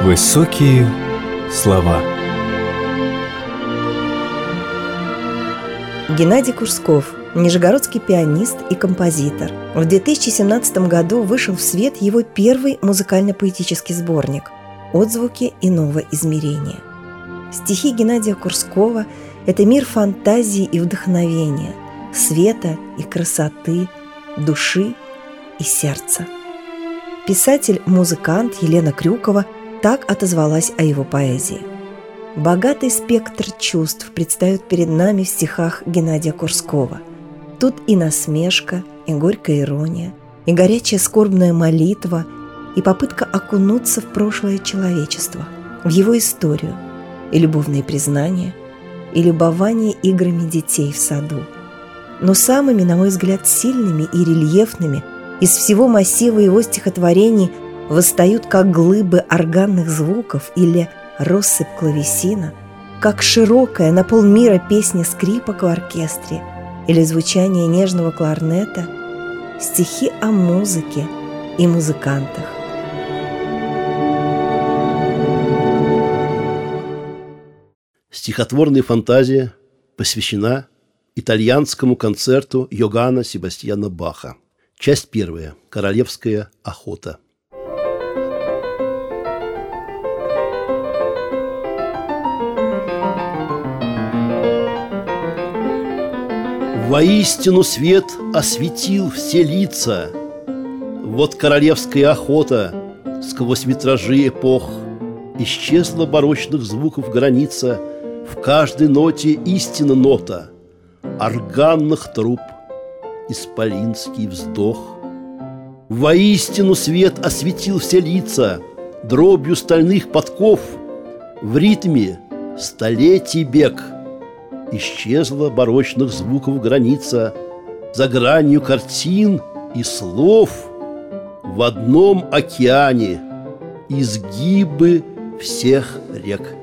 Высокие слова. Геннадий Курсков – нижегородский пианист и композитор. В 2017 году вышел в свет его первый музыкально-поэтический сборник «Отзвуки иного измерения». Стихи Геннадия Курского – это мир фантазии и вдохновения, света и красоты, души и сердца. Писатель-музыкант Елена Крюкова так отозвалась о его поэзии. Богатый спектр чувств предстает перед нами в стихах Геннадия Курского. Тут и насмешка, и горькая ирония, и горячая скорбная молитва, и попытка окунуться в прошлое человечества, в его историю, и любовные признания, и любование играми детей в саду. Но самыми, на мой взгляд, сильными и рельефными из всего массива его стихотворений восстают как глыбы органных звуков или россыпь клавесина, как широкая на полмира песня скрипок в оркестре или звучание нежного кларнета, стихи о музыке и музыкантах. Стихотворная фантазия посвящена итальянскому концерту Йоганна Себастьяна Баха. Часть первая. Королевская охота. Воистину свет осветил все лица. Вот королевская охота сквозь витражи эпох. Исчезла барочных звуков граница. В каждой ноте истина нота органных труб, исполинский вздох. Воистину свет осветил все лица дробью стальных подков. В ритме столетий бег. Исчезла барочных звуков граница. За гранью картин и слов в одном океане изгибы всех рек.